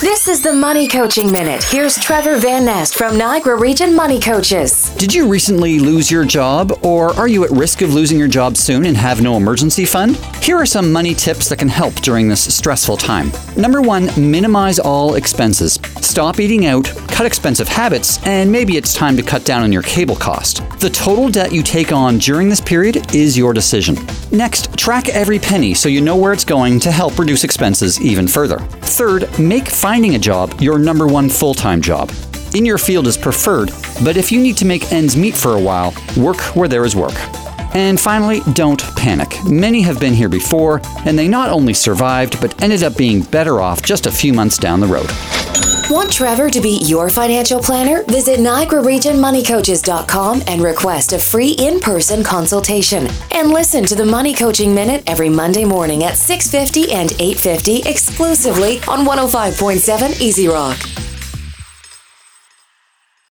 This is the Money Coaching Minute. Here's Trevor Van Nest from Niagara Region Money Coaches. Did you recently lose your job, or are you at risk of losing your job soon and have no emergency fund? Here are some money tips that can help during this stressful time. Number 1, minimize all expenses. Stop eating out, cut expensive habits, and maybe it's time to cut down on your cable cost. The total debt you take on during this period is your decision. Next, track every penny so you know where it's going to help reduce expenses even further. Third, make finding a job your number 1 full-time job. In your field is preferred, but if you need to make ends meet for a while, work where there is work. And finally, don't panic. Many have been here before, and they not only survived, but ended up being better off just a few months down the road. Want Trevor to be your financial planner? Visit NiagaraRegionMoneyCoaches.com and request a free in-person consultation. And listen to the Money Coaching Minute every Monday morning at 6:50 and 8:50 exclusively on 105.7 Easy Rock.